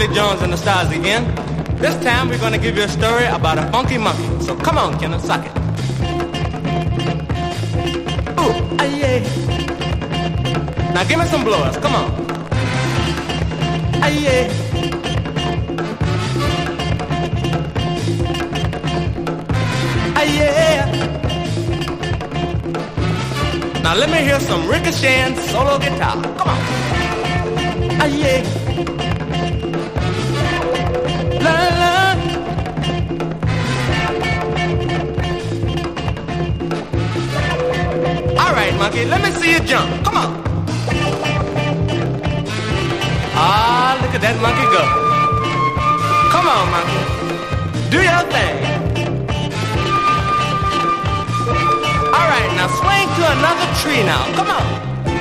Jones and the Stars again. This time we're gonna give you a story about a funky monkey. So come on, Kenneth, suck it. Ooh, yeah. Now give me some blowers, come on. Yeah. Yeah. Now let me hear some ricocheting solo guitar. Come on. Yeah. La la. All right, monkey, let me see you jump. Come on. Ah, look at that monkey go. Come on, monkey. Do your thing. All right, now swing to another tree now. Come on.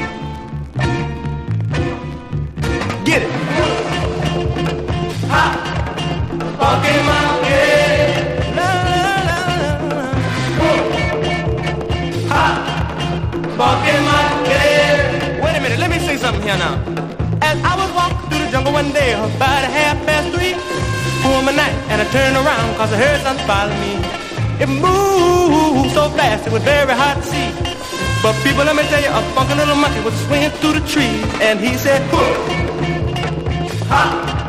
Get it. Ha! Funky monkey. La, la, la, la. Ha! Funky monkey. Wait a minute, let me say something here now. As I was walking through the jungle one day, about 3:30, for my night, and I turned around cause I heard something following me. It moved so fast, it was very hard to see. But people, let me tell you, a funky little monkey was swinging through the trees, and he said, ha!